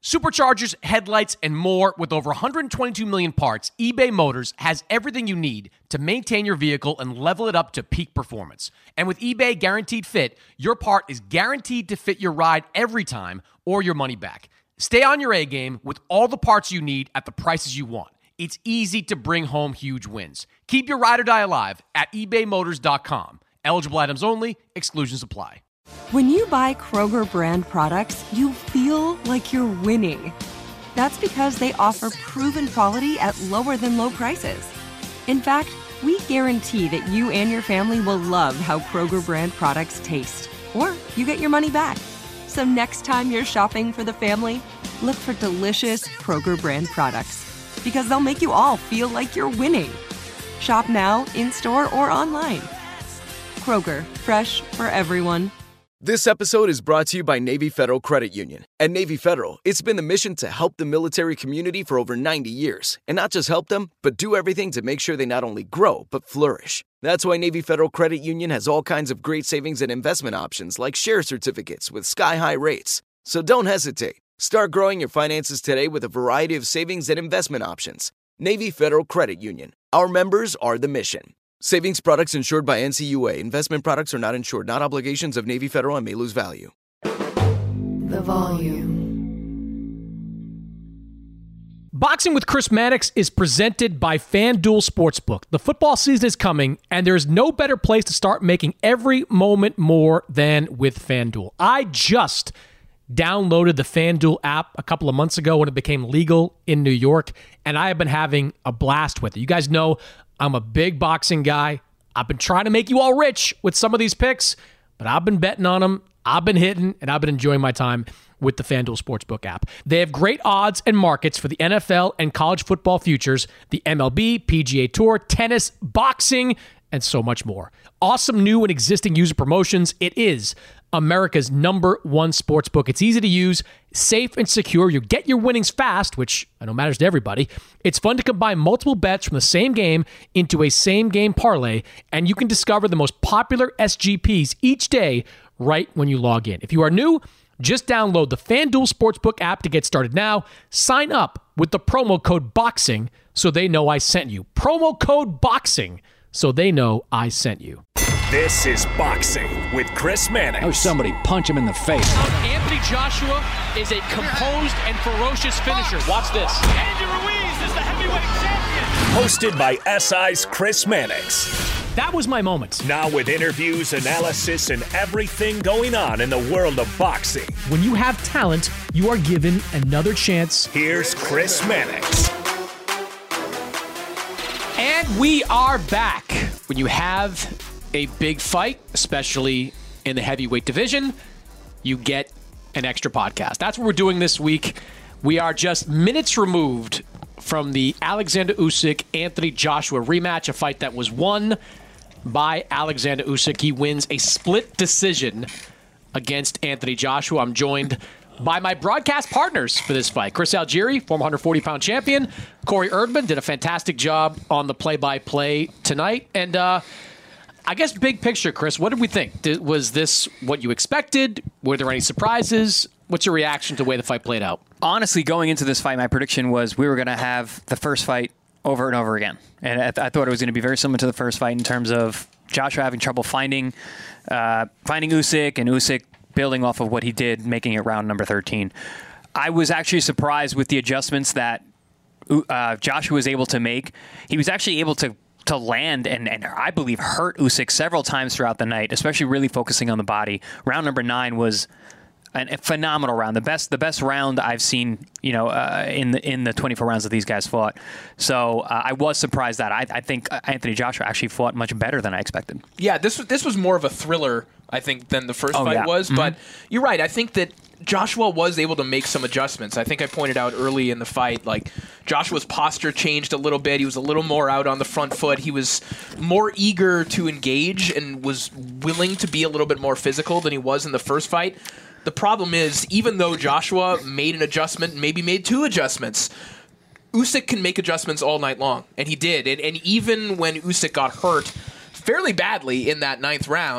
Superchargers, headlights, and more. With over 122 million parts, eBay Motors has everything you need to maintain your vehicle and level it up to peak performance. And with eBay Guaranteed Fit, your part is guaranteed to fit your ride every time or your money back. Stay on your A game with all the parts you need at the prices you want. It's easy to bring home huge wins. Keep your ride or die alive at ebaymotors.com. Eligible items only. Exclusions apply. When you buy Kroger brand products, you feel like you're winning. That's because they offer proven quality at lower than low prices. In fact, we guarantee that you and your family will love how Kroger brand products taste, or you get your money back. So next time you're shopping for the family, look for delicious Kroger brand products, because they'll make you all feel like you're winning. Shop now, in-store, or online. Kroger, fresh for everyone. This episode is brought to you by Navy Federal Credit Union. At Navy Federal, it's been the mission to help the military community for over 90 years. And not just help them, but do everything to make sure they not only grow, but flourish. That's why Navy Federal Credit Union has all kinds of great savings and investment options like share certificates with sky-high rates. So don't hesitate. Start growing your finances today with a variety of savings and investment options. Navy Federal Credit Union. Our members are the mission. Savings products insured by NCUA. Investment products are not insured, not obligations of Navy Federal and may lose value. The Volume. Boxing with Chris Mannix is presented by FanDuel Sportsbook. The football season is coming, and there's no better place to start making every moment more than with FanDuel. I just downloaded the FanDuel app a couple of months ago when it became legal in New York, and I have been having a blast with it. You guys know I'm a big boxing guy. I've been trying to make you all rich with some of these picks, but I've been betting on them. I've been hitting, and I've been enjoying my time with the FanDuel Sportsbook app. They have great odds and markets for the NFL and college football futures, the MLB, PGA Tour, tennis, boxing, and so much more. Awesome new and existing user promotions. It is America's #1 sportsbook. It's easy to use, safe and secure. You get your winnings fast, which I know matters to everybody. It's fun to combine multiple bets from the same game into a same-game parlay, and you can discover the most popular SGPs each day right when you log in. If you are new, just download the FanDuel Sportsbook app to get started now. Sign up with the promo code BOXING so they know I sent you. Promo code BOXING so they know I sent you. This is Boxing with Chris Mannix. Oh, somebody punch him in the face. Anthony Joshua is a composed and ferocious finisher. Watch this. Andy Ruiz is the heavyweight champion. Hosted by SI's Chris Mannix. That was my moment. Now with interviews, analysis, and everything going on in the world of boxing. When you have talent, you are given another chance. Here's Chris Mannix. And we are back. When you have a big fight, especially in the heavyweight division, you get an extra podcast. That's what we're doing this week. We are just minutes removed from the Alexander Usyk Anthony Joshua rematch, a fight that was won by Alexander Usyk. He wins a split decision against Anthony Joshua. I'm joined by my broadcast partners for this fight. Chris Algieri, former 140-pound champion. Corey Erdman did a fantastic job on the play-by-play tonight. And I guess big picture, Chris, what did we think? Was this what you expected? Were there any surprises? What's your reaction to the way the fight played out? Honestly, going into this fight, my prediction was we were going to have the first fight over and over again. And I thought it was going to be very similar to the first fight in terms of Joshua having trouble finding Usyk, and Usyk building off of what he did, making it round number 13. I was actually surprised with the adjustments that Joshua was able to make. He was actually able to land and I believe hurt Usyk several times throughout the night, especially really focusing on the body. Round number 9 was a phenomenal round, the best round I've seen, in the 24 rounds that these guys fought. So I was surprised that I think Anthony Joshua actually fought much better than I expected. Yeah, this was more of a thriller, I think, than the first fight was. Mm-hmm. But you're right. I think that Joshua was able to make some adjustments. I think I pointed out early in the fight, like Joshua's posture changed a little bit. He was a little more out on the front foot. He was more eager to engage and was willing to be a little bit more physical than he was in the first fight. The problem is, even though Joshua made an adjustment, maybe made 2 adjustments, Usyk can make adjustments all night long, and he did. And even when Usyk got hurt fairly badly in that 9th round,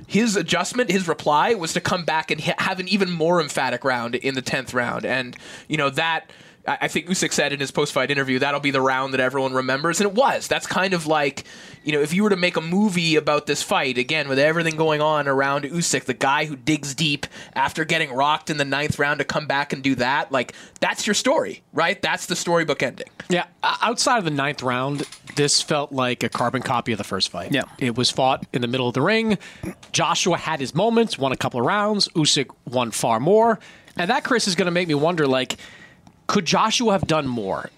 his adjustment, his reply was to come back and have an even more emphatic round in the 10th round. And, that... I think Usyk said in his post-fight interview, that'll be the round that everyone remembers. And it was. That's kind of like, if you were to make a movie about this fight, again, with everything going on around Usyk, the guy who digs deep after getting rocked in the 9th round to come back and do that, that's your story, right? That's the storybook ending. Yeah. Outside of the 9th round, this felt like a carbon copy of the first fight. Yeah. It was fought in the middle of the ring. Joshua had his moments, won a couple of rounds. Usyk won far more. And that, Chris, is going to make me wonder, could Joshua have done more?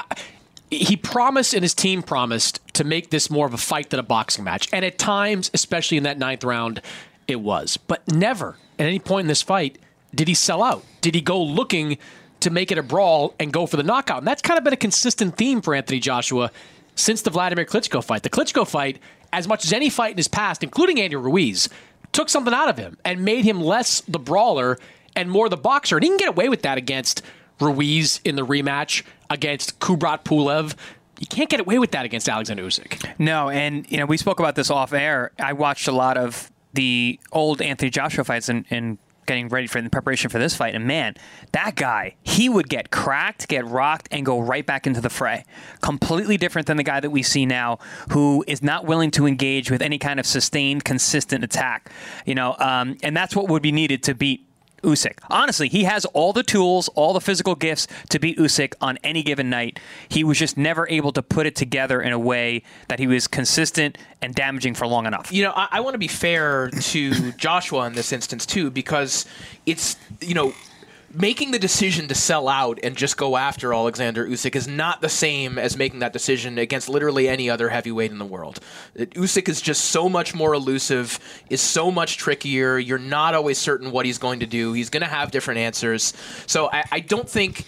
He promised and his team promised to make this more of a fight than a boxing match. And at times, especially in that 9th round, it was. But never at any point in this fight did he sell out. Did he go looking to make it a brawl and go for the knockout? And that's kind of been a consistent theme for Anthony Joshua since the Vladimir Klitschko fight. The Klitschko fight, as much as any fight in his past, including Andy Ruiz, took something out of him and made him less the brawler and more the boxer. And he can get away with that against Ruiz in the rematch, against Kubrat Pulev. You can't get away with that against Alexander Usyk. No, and we spoke about this off air. I watched a lot of the old Anthony Joshua fights and getting ready for the preparation for this fight, and man, that guy, he would get cracked, get rocked, and go right back into the fray. Completely different than the guy that we see now, who is not willing to engage with any kind of sustained, consistent attack. And that's what would be needed to beat Usyk. Honestly, he has all the tools, all the physical gifts to beat Usyk on any given night. He was just never able to put it together in a way that he was consistent and damaging for long enough. I want to be fair to Joshua in this instance, too, because it's, making the decision to sell out and just go after Alexander Usyk is not the same as making that decision against literally any other heavyweight in the world. Usyk is just so much more elusive, is so much trickier. You're not always certain what he's going to do. He's going to have different answers. So I don't think,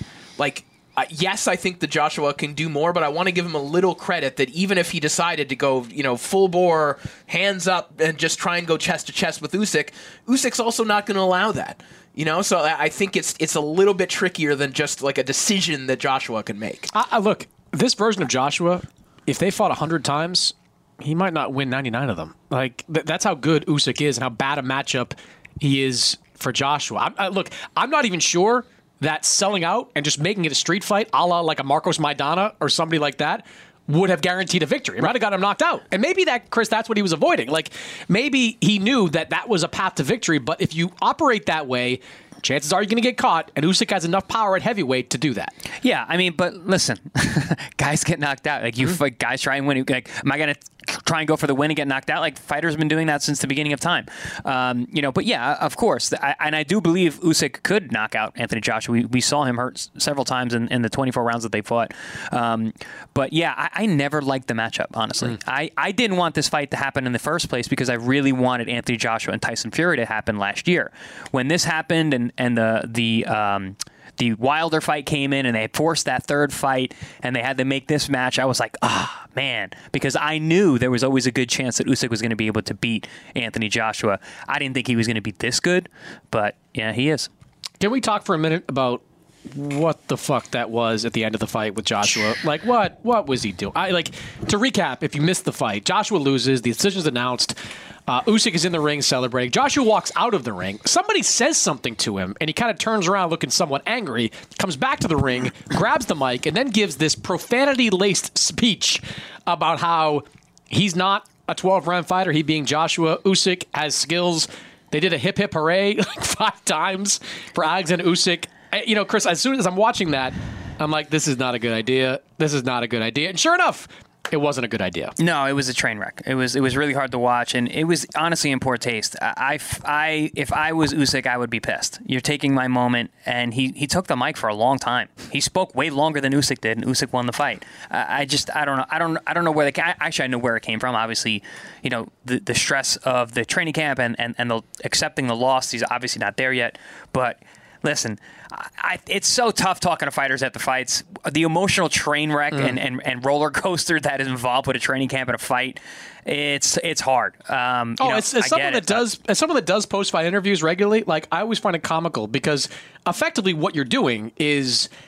yes, I think that Joshua can do more, but I want to give him a little credit that even if he decided to go, full bore, hands up, and just try and go chest to chest with Usyk, Usyk's also not going to allow that. So I think it's a little bit trickier than just like a decision that Joshua can make. Look, this version of Joshua, if they fought 100 times, he might not win 99 of them. That's how good Usyk is and how bad a matchup he is for Joshua. I'm not even sure that selling out and just making it a street fight, a la like a Marcos Maidana or somebody like that, would have guaranteed a victory. It might have got him knocked out. And maybe that, Chris, that's what he was avoiding. Maybe he knew that was a path to victory, but if you operate that way, chances are you're going to get caught, and Usyk has enough power at heavyweight to do that. Yeah, but listen, guys get knocked out. Guys try and win. Am I going to try and go for the win and get knocked out? Fighters have been doing that since the beginning of time. But yeah, of course. I do believe Usyk could knock out Anthony Joshua. We saw him hurt several times in the 24 rounds that they fought. But yeah, I never liked the matchup, honestly. I didn't want this fight to happen in the first place because I really wanted Anthony Joshua and Tyson Fury to happen last year. When this happened and the Wilder fight came in and they forced that third fight and they had to make this match, I was like, man, because I knew there was always a good chance that Usyk was going to be able to beat Anthony Joshua. I didn't think he was going to be this good, but yeah, he is. Can we talk for a minute about what the fuck that was at the end of the fight with Joshua? What was he doing? To recap, if you missed the fight, Joshua loses, the decision's announced. Usyk is in the ring celebrating. Joshua walks out of the ring. Somebody says something to him, and he kind of turns around looking somewhat angry, comes back to the ring, grabs the mic, and then gives this profanity-laced speech about how he's not a 12-round fighter, he being Joshua. Usyk has skills. They did a hip hip hooray 5 times for Alexander Usyk. Chris, as soon as I'm watching that, I'm like, this is not a good idea. This is not a good idea. And sure enough, it wasn't a good idea. No, it was a train wreck. It was really hard to watch, and it was honestly in poor taste. If I was Usyk, I would be pissed. You're taking my moment, and he took the mic for a long time. He spoke way longer than Usyk did, and Usyk won the fight. I don't know. I don't know where actually I know where it came from. Obviously, the stress of the training camp and the accepting the loss. He's obviously not there yet, but. Listen, it's so tough talking to fighters at the fights. The emotional train wreck and roller coaster that is involved with a training camp and a fight, it's hard. As someone that does post-fight interviews regularly, I always find it comical because effectively what you're doing is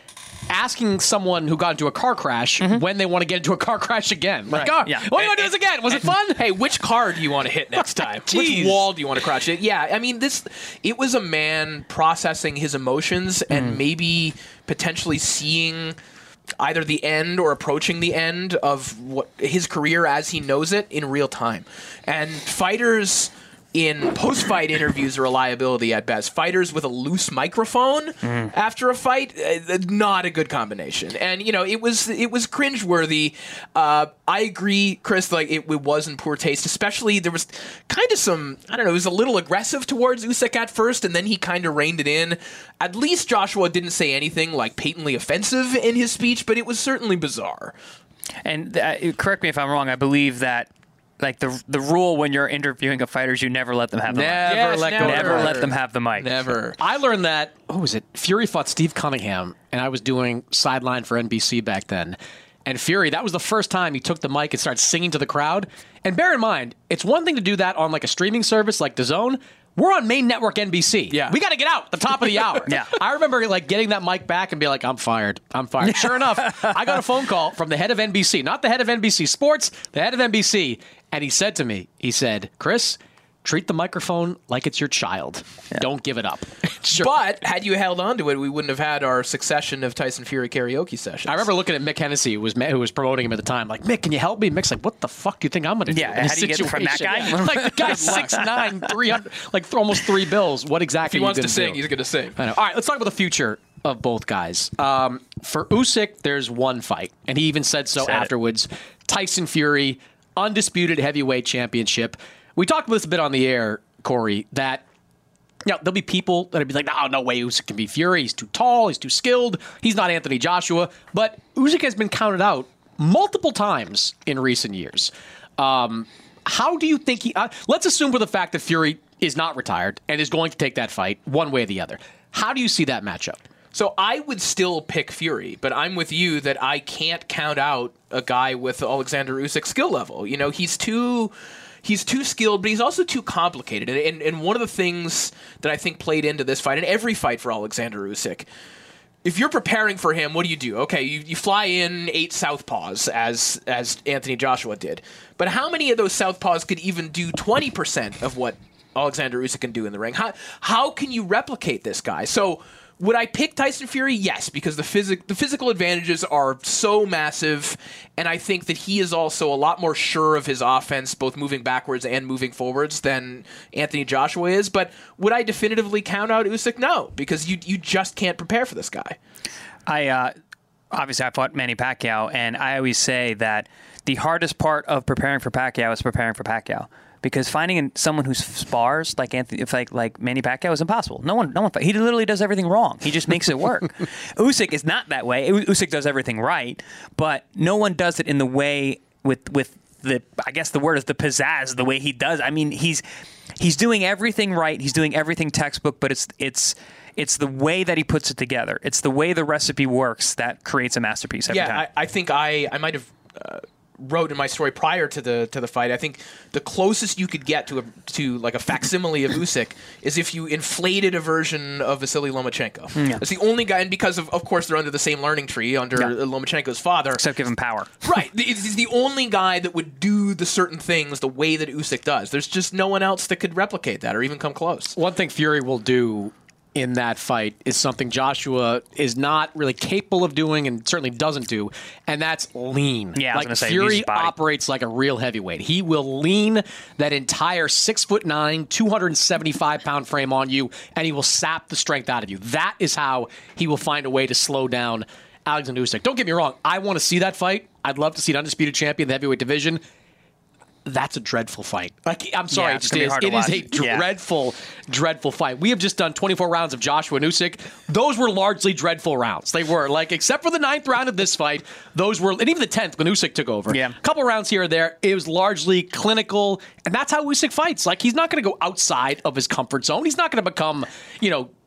asking someone who got into a car crash when they want to get into a car crash again. Like, what do you want to do this again? Was it fun? Hey, which car do you want to hit next time? Which wall do you want to crash it? Yeah, I mean, it was a man processing his emotions and maybe potentially seeing either the end or approaching the end of what his career as he knows it in real time. And fighters in post-fight interviews are a liability at best. Fighters with a loose microphone after a fight, not a good combination. And it was cringeworthy. I agree, Chris. Like it was in poor taste. Especially there was kind of some, I don't know, it was a little aggressive towards Usyk at first, and then he kind of reined it in. At least Joshua didn't say anything like patently offensive in his speech, but it was certainly bizarre. And correct me if I'm wrong. I believe that. Like the rule when you're interviewing a fighter is you never let them have the mic. Never let them have the mic. Never. I learned that, Fury fought Steve Cunningham, and I was doing sideline for NBC back then. And Fury, that was the first time he took the mic and started singing to the crowd. And bear in mind, it's one thing to do that on like a streaming service like DAZN. We're on main network NBC. Yeah. We got to get out at the top of the hour. Yeah. I remember like getting that mic back and be like, I'm fired. Sure enough, I got a phone call from the head of NBC, not the head of NBC Sports, the head of NBC. And he said to me, Chris, treat the microphone like it's your child. Yeah. Don't give it up. Sure. But had you held on to it, we wouldn't have had our succession of Tyson Fury karaoke sessions. I remember looking at Mick Hennessy, who was promoting him at the time, like, Mick, can you help me? Mick's like, what the fuck do you think I'm going to do? Yeah, how do you get from that guy? Like, the guy's 6'9", 300, like almost $3 bills. What exactly if he wants to sing, he's going to sing. I know. All right, let's talk about the future of both guys. For Usyk, there's one fight, and he even said so afterwards. Tyson Fury, undisputed heavyweight championship. We talked about this a bit on the air, Corey, that there'll be people that'll be like, no way Usyk can be Fury. He's too tall. He's too skilled. He's not Anthony Joshua. But Usyk has been counted out multiple times in recent years. How do you think let's assume for the fact that Fury is not retired and is going to take that fight one way or the other. How do you see that matchup? So I would still pick Fury, but I'm with you that I can't count out a guy with Alexander Usyk's skill level. He's too skilled, but he's also too complicated. And one of the things that I think played into this fight, and every fight for Alexander Usyk, if you're preparing for him, what do? Okay, you fly in 8 southpaws, as Anthony Joshua did. But how many of those southpaws could even do 20% of what Alexander Usyk can do in the ring? How can you replicate this guy? So would I pick Tyson Fury? Yes, because the physical advantages are so massive, and I think that he is also a lot more sure of his offense, both moving backwards and moving forwards, than Anthony Joshua is. But would I definitively count out Usyk? No, because you just can't prepare for this guy. Obviously I fought Manny Pacquiao, and I always say that the hardest part of preparing for Pacquiao is preparing for Pacquiao. Because finding someone who spars like Manny Pacquiao is impossible. No one. He literally does everything wrong. He just makes it work. Usyk is not that way. Usyk does everything right, but no one does it in the way with the. I guess the word is the pizzazz. The way he does. I mean, he's doing everything right. He's doing everything textbook. But it's the way that he puts it together. It's the way the recipe works that creates a masterpiece every time. I think I might have. Wrote in my story prior to the fight, I think the closest you could get to like a facsimile of Usyk is if you inflated a version of Vasily Lomachenko. Yeah. It's the only guy, and because of course they're under the same learning tree under Lomachenko's father. Except give him power. Right. He's the only guy that would do the certain things the way that Usyk does. There's just no one else that could replicate that or even come close. One thing Fury will do in that fight is something Joshua is not really capable of doing and certainly doesn't do, and that's lean. Yeah, I was gonna say, Fury operates like a real heavyweight. He will lean that entire 6'9", 275-pound frame on you, and he will sap the strength out of you. That is how he will find a way to slow down Alexander Usyk. Don't get me wrong. I want to see that fight. I'd love to see an undisputed champion in the heavyweight division. That's a dreadful fight. I'm sorry, yeah, it is a dreadful, dreadful fight. We have just done 24 rounds of Joshua and Usyk. Those were largely dreadful rounds. They were, except for the 9th round of this fight, those were, and even the 10th when Usyk took over. Yeah. A couple rounds here or there, it was largely clinical, and that's how Usyk fights. He's not going to go outside of his comfort zone. He's not going to become,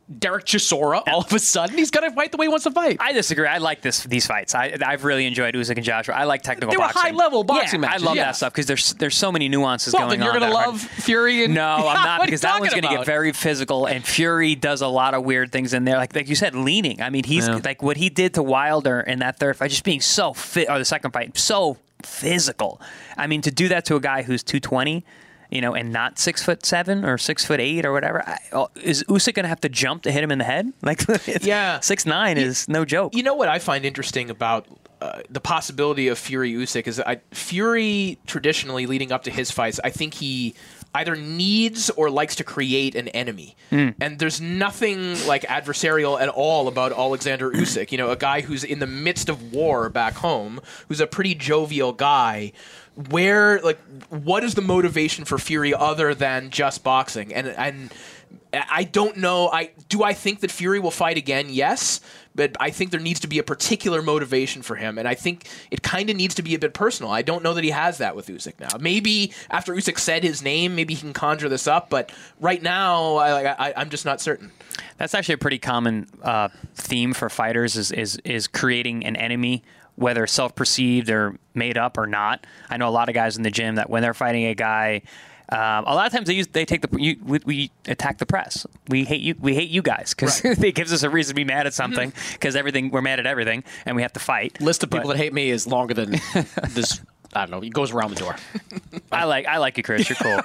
Derek Chisora, all of a sudden, he's going to fight the way he wants to fight. I disagree. I like these fights. I've really enjoyed Usyk and Joshua. I like technical boxing. They were high-level boxing matches. I love that stuff because there's so many nuances going on. Then you're going to love Fury? No, I'm not, because that one's going to get very physical, and Fury does a lot of weird things in there. Like you said, leaning. I mean, he's like what he did to Wilder in that third fight, just being so fit, or the second fight, so physical. I mean, to do that to a guy who's 220, and not 6'7" or 6'8" or whatever, is Usyk going to have to jump to hit him in the head? Like, 6'9" is no joke. You know what I find interesting about the possibility of Fury Usyk is Fury traditionally leading up to his fights, I think he either needs or likes to create an enemy. And there's nothing like adversarial at all about Alexander Usyk. A guy who's in the midst of war back home, who's a pretty jovial guy. What is the motivation for Fury other than just boxing? And I don't know. Do I think that Fury will fight again? Yes. But I think there needs to be a particular motivation for him, and I think it kind of needs to be a bit personal. I don't know that he has that with Usyk now. Maybe after Usyk said his name, maybe he can conjure this up, but right now, I'm just not certain. That's actually a pretty common theme for fighters is creating an enemy, whether self-perceived or made up or not. I know a lot of guys in the gym that when they're fighting a guy, a lot of times we attack the press. We hate you guys because it gives us a reason to be mad at something because we're mad at everything and we have to fight. List of people that hate me is longer than this. I don't know. It goes around the door. I like you, Chris. You're cool.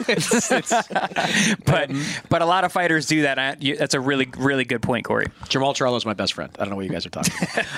But a lot of fighters do that. That's a really, really good point, Corey. Jamal Charlo is my best friend. I don't know what you guys are talking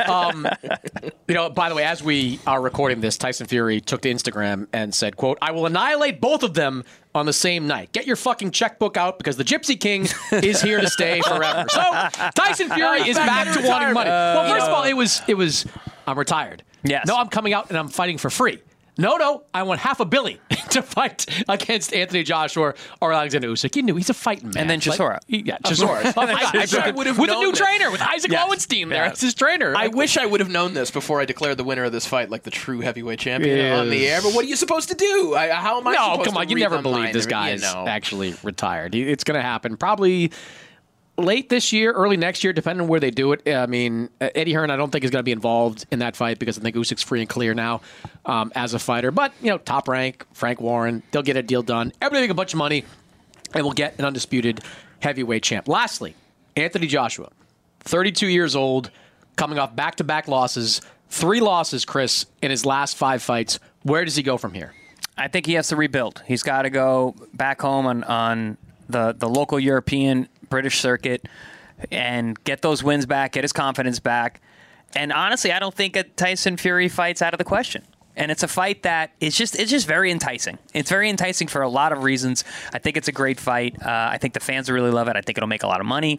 about. By the way, as we are recording this, Tyson Fury took to Instagram and said, quote, "I will annihilate both of them on the same night. Get your fucking checkbook out because the Gypsy King is here to stay forever." So Tyson Fury is back to wanting money. Well, first of all, it was I'm retired. Yes. No, I'm coming out and I'm fighting for free. No, I want $500 million to fight against Anthony Joshua or Alexander Usyk. You knew he's a fighting man. And then Chisora. Chisora. I would have with known a new this. trainer, with Isaac Lowenstein there. It's his trainer. I wish I would have known this before I declared the winner of this fight like the true heavyweight champion on the air. But what are you supposed to do? How am I supposed to No, come on. You never believe this guy is actually retired. It's going to happen probably late this year, early next year, depending on where they do it. I mean, Eddie Hearn, I don't think is going to be involved in that fight because I think Usyk's free and clear now as a fighter. But, Top Rank, Frank Warren, they'll get a deal done. Everybody make a bunch of money, and we'll get an undisputed heavyweight champ. Lastly, Anthony Joshua, 32 years old, coming off back-to-back losses, 3 losses, Chris, in his last 5 fights. Where does he go from here? I think he has to rebuild. He's got to go back home on the local European British circuit and get those wins back, get his confidence back. And honestly, I don't think a Tyson Fury fight's out of the question. And it's a fight that it's just very enticing. It's very enticing for a lot of reasons. I think it's a great fight. I think the fans will really love it. I think it'll make a lot of money.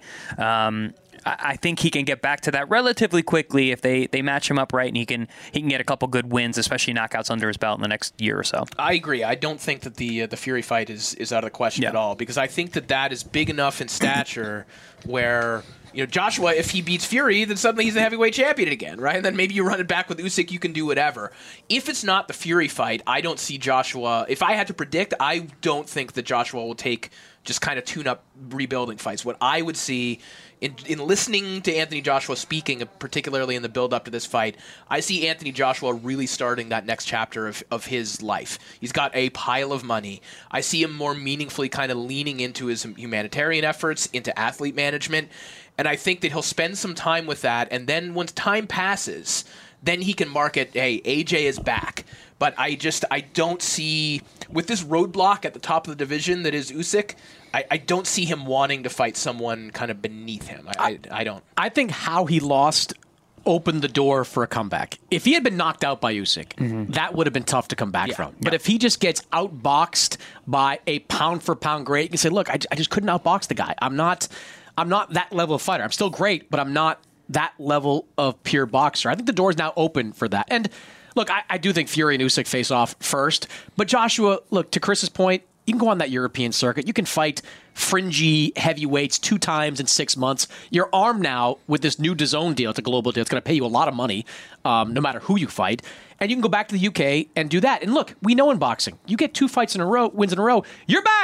I think he can get back to that relatively quickly if they match him up right, and he can get a couple good wins, especially knockouts under his belt in the next year or so. I agree. I don't think that the Fury fight is out of the question at all, because I think that is big enough in stature where Joshua, if he beats Fury, then suddenly he's the heavyweight champion again, right? And then maybe you run it back with Usyk, you can do whatever. If it's not the Fury fight, I don't see Joshua. If I had to predict, I don't think that Joshua will take just kind of tune-up rebuilding fights. What I would see in listening to Anthony Joshua speaking, particularly in the build-up to this fight, I see Anthony Joshua really starting that next chapter of his life. He's got a pile of money. I see him more meaningfully kind of leaning into his humanitarian efforts, into athlete management, and I think that he'll spend some time with that, and then once time passes, then he can market, hey, AJ is back. But I don't see, with this roadblock at the top of the division that is Usyk, I don't see him wanting to fight someone kind of beneath him. I don't. I think how he lost opened the door for a comeback. If he had been knocked out by Usyk, that would have been tough to come back from. But if he just gets outboxed by a pound-for-pound great, you can say, look, I just couldn't outbox the guy. I'm not that level of fighter. I'm still great, but I'm not that level of pure boxer. I think the door is now open for that. And look, I do think Fury and Usyk face off first. But Joshua, look, to Chris's point, you can go on that European circuit. You can fight fringy heavyweights 2 times in 6 months. You're armed now with this new DAZN deal. It's a global deal. It's going to pay you a lot of money, no matter who you fight. And you can go back to the UK and do that. And look, we know in boxing, you get 2 fights in a row, wins in a row, you're back.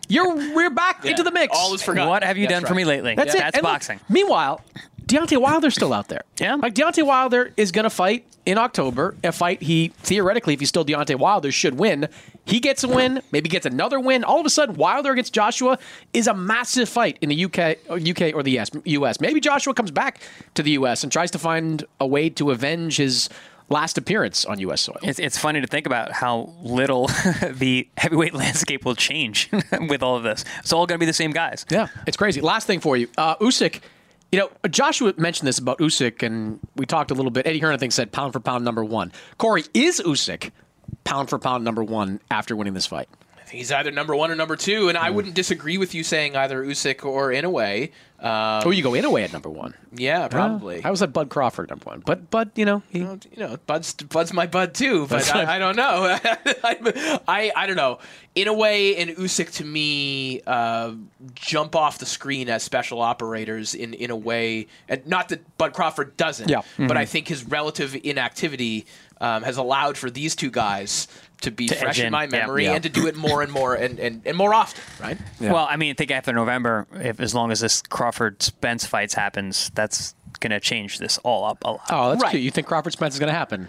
we're back into the mix. All is forgotten. What have you done for me lately? That's it. That's And look, boxing. Meanwhile, Deontay Wilder's still out there. Yeah. Like, Deontay Wilder is going to fight in October, a fight he, theoretically, if he's still Deontay Wilder, should win. He gets a win, maybe gets another win. All of a sudden, Wilder against Joshua is a massive fight in the UK or the US. Maybe Joshua comes back to the US and tries to find a way to avenge his last appearance on U.S. soil. It's funny to think about how little the heavyweight landscape will change with all of this. It's all going to be the same guys. Yeah, it's crazy. Last thing for you. Usyk, Joshua mentioned this about Usyk, and we talked a little bit. Eddie Hearn, I think, said pound for pound number one. Corey, is Usyk pound for pound number one after winning this fight? I think he's either number one or number two, and I wouldn't disagree with you saying either Usyk or Inoue. You go Inoue at number one. Yeah, probably. I was at Bud Crawford number one, but Bud's my Bud too. But I don't know. I don't know. Inoue and Usyk to me jump off the screen as special operators in a way, and not that Bud Crawford doesn't. Yeah. But I think his relative inactivity has allowed for these two guys to be fresh in my memory and to do it more and more and more often, right? Yeah. Well, I mean, I think after November, as long as this Crawford-Spence fights happens, that's going to change this all up a lot. Oh, that's cute. You think Crawford-Spence is going to happen?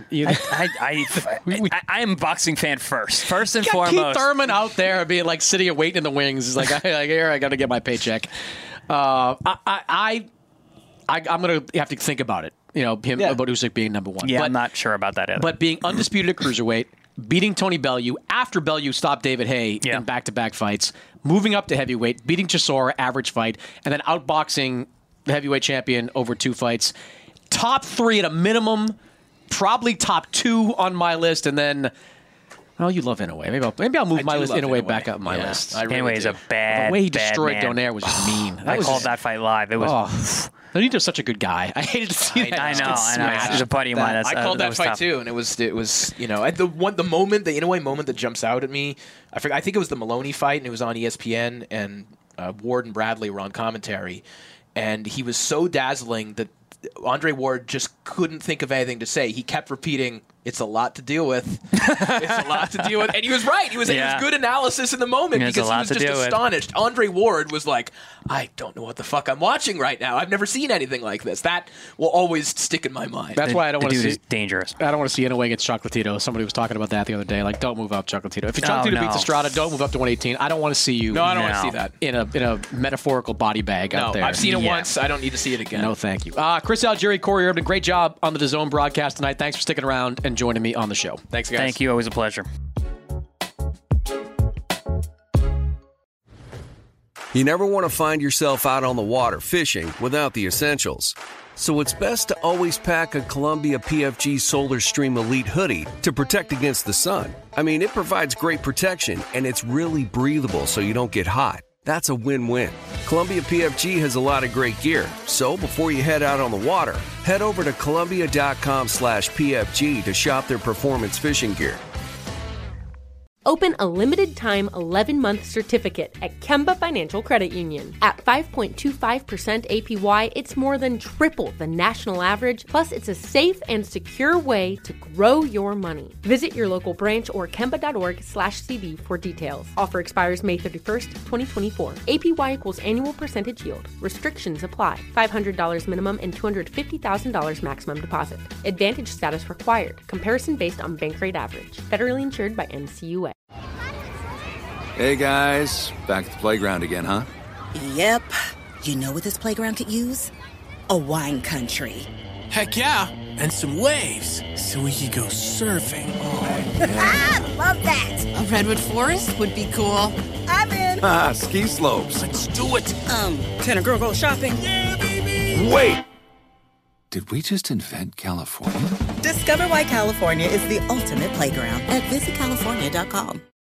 I am a boxing fan first and foremost. Keith Thurman out there being like sitting and waiting in the wings. He's like, here, I got to get my paycheck. I'm going to have to think about it. About Usyk being number one. Yeah, I'm not sure about that either. But being undisputed at cruiserweight, beating Tony Bellew after Bellew stopped David Haye in back-to-back fights, moving up to heavyweight, beating Chisora, average fight, and then outboxing the heavyweight champion over 2 fights. Top 3 at a minimum, probably top 2 on my list, and then... Oh, you love Inoue. Maybe I'll move my list Inoue back up my list. Inoue is a bad, the way he destroyed man. Donaire was just mean. I called that fight live. It was... He's such a good guy. I hated to see that. I know. He's a buddy of mine. I called that fight too, and it was the Inoue moment that jumps out at me. I think it was the Maloney fight, and it was on ESPN, and Ward and Bradley were on commentary, and he was so dazzling that Andre Ward just couldn't think of anything to say. He kept repeating, "It's a lot to deal with. It's a lot to deal with." And he was right. It was good analysis in the moment because he was just astonished. Andre Ward was like, "I don't know what the fuck I'm watching right now. I've never seen anything like this." That will always stick in my mind. That's why I don't want to see. Is dangerous. I don't want to see Inoue against Chocolatito. Somebody was talking about that the other day. Like, don't move up, Chocolatito. If Chocolatito beats Estrada, don't move up to 118. I don't want to see you. No, I don't want to see that in a metaphorical body bag out there. I've seen it once. I don't need to see it again. No, thank you. Chris Algieri, Corey Urban, great job on the DAZN broadcast tonight. Thanks for sticking around and joining me on the show. Thanks, guys. Thank you. Always a pleasure. You never want to find yourself out on the water fishing without the essentials. So it's best to always pack a Columbia PFG Solar Stream Elite hoodie to protect against the sun. I mean, it provides great protection, and it's really breathable so you don't get hot. That's a win-win. Columbia PFG has a lot of great gear, so before you head out on the water, head over to Columbia.com/PFG to shop their performance fishing gear. Open a limited-time 11-month certificate at Kemba Financial Credit Union. At 5.25% APY, it's more than triple the national average, plus it's a safe and secure way to grow your money. Visit your local branch or kemba.org/cb for details. Offer expires May 31st, 2024. APY equals annual percentage yield. Restrictions apply. $500 minimum and $250,000 maximum deposit. Advantage status required. Comparison based on bank rate average. Federally insured by NCUA. Hey guys, back at the playground again, huh? Yep. You know what this playground could use? A wine country. Heck yeah, and some waves so we could go surfing. Oh, yeah. Love that. A redwood forest would be cool. I'm in. Ski slopes. Let's do it. Can a girl go shopping? Yeah, baby. Wait. Did we just invent California? Discover why California is the ultimate playground at visitcalifornia.com.